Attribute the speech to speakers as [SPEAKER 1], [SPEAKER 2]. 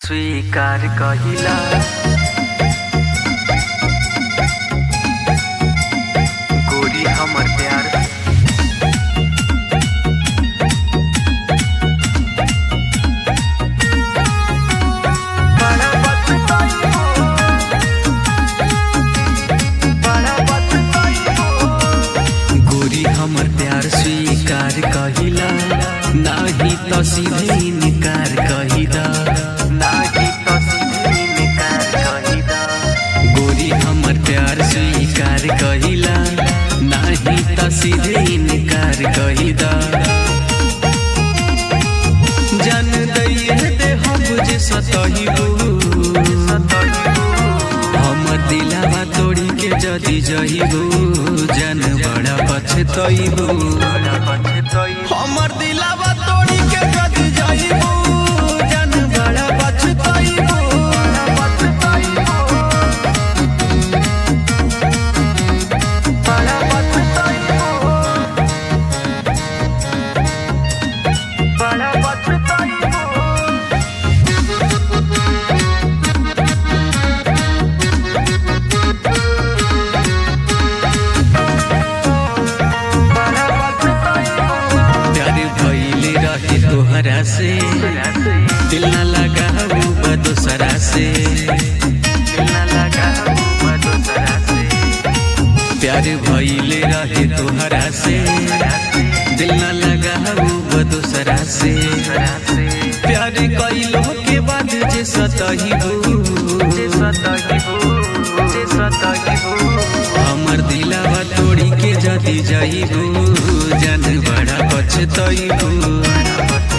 [SPEAKER 1] स्वीकार कहिला गोरी हमर प्यार गोरी हमर प्यार स्वीकार कहिला नाही तो सीधे इनकार कहिला गोरी हमर प्यार स्वीकार कहिला नाही तो सीधे इनकार कहिदा जान दैए दे हम जे सतहिबू हमर दिलावा तोड़ी के जदी जहिबू जान बड़ा पछतइबू हमर दिलावा तोड़ी के जदी जहिबू जान बड़ा पछतइबू तोहरा से दिल न लगा दूसरा से प्यार भइले रहे तोहरा से दिल न लगा दूसरा से प्यार कइलो के बाद जे सतहिबू हमर दिलावा तोड़ी के जदी जइबू जान बड़ा पछतइबू